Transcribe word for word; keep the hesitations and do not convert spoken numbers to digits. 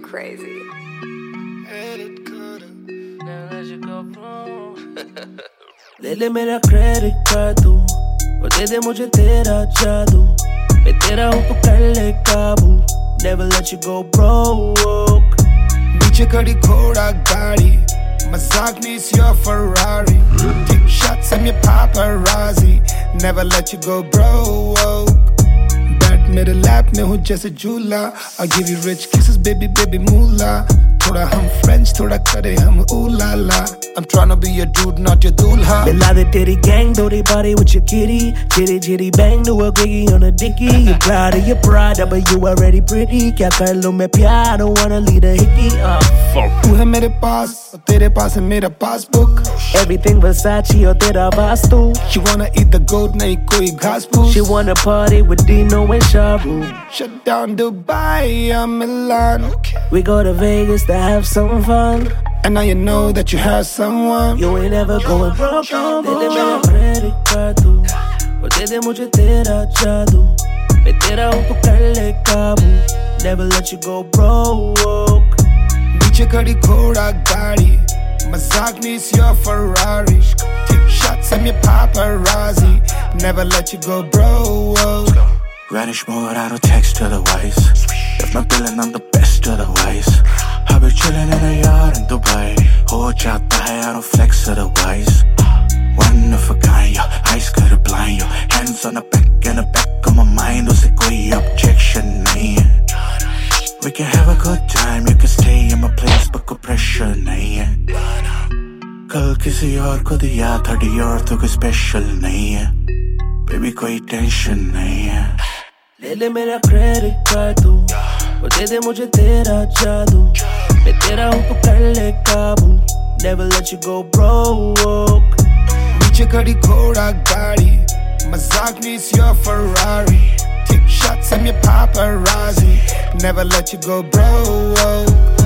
crazy. ले ले मेरा क्रेडिट कार्ड तू और दे दे मुझे तेरा जादू मैं तेरा हूँ तो कर ले काबू Never let you go broke पीछे खड़ी घोड़ा गाड़ी मजाक नहीं is your Ferrari Take shots I'm your paparazzi Never let you go broke बैठ मेरे लैप में हूँ जैसे झूला I'll give you rich kisses baby baby moolah थोड़ा हम French थोड़ा करे हम ooh la la I'm tryna be your dude not your दूल्हा मिला दे तेरी gang dirty body with your kitty Jitty jitty bang do a quickie on a dicky You proud of your pride but you already pretty क्या कर लूँ मैं प्यार I don't wanna lead a hickey uh. तू है मेरे पास और तेरे पास है मेरा passbook Everything Versace और तेरा vastu She wanna eat the goat नहीं कोई घास फूस She wanna party with Dino and Sharu Shut down Dubai or Milan We go to Vegas to have some fun And now you know that you have someone You ain't ever going broke on दे दे मेरा credit card तू और दे दे मुझे तेरा जादू मैं तेरा हूँ तो कर ले काबू Never let you go broke पीछे खड़ी घोड़ा गाड़ी मजाक नहीं is your Ferrari Take shots I'm your paparazzi Never let you go broke Radish mode, I don't text otherwise If my billin', I'm the best otherwise I've been chillin' in a yard in Dubai Ho jata hai, I don't flex otherwise One of a kind, yo, eyes could blind, yo Hands on the back and the back of my mind Usse koi objection nahi hai We can have a good time, you can stay in my place But कोई pressure nahi hai कल किसी और को दिया था Dior तो कोई special nahi hai Baby कोई tension nahi hai ले ले मेरा credit card तू और दे दे मुझे तेरा जादू मैं तेरा हूँ तो कर ले काबू Never let you go broke पीछे खड़ी घोड़ा गाड़ी मजाक नहीं is your Ferrari Take shots I'm your paparazzi Never let you go broke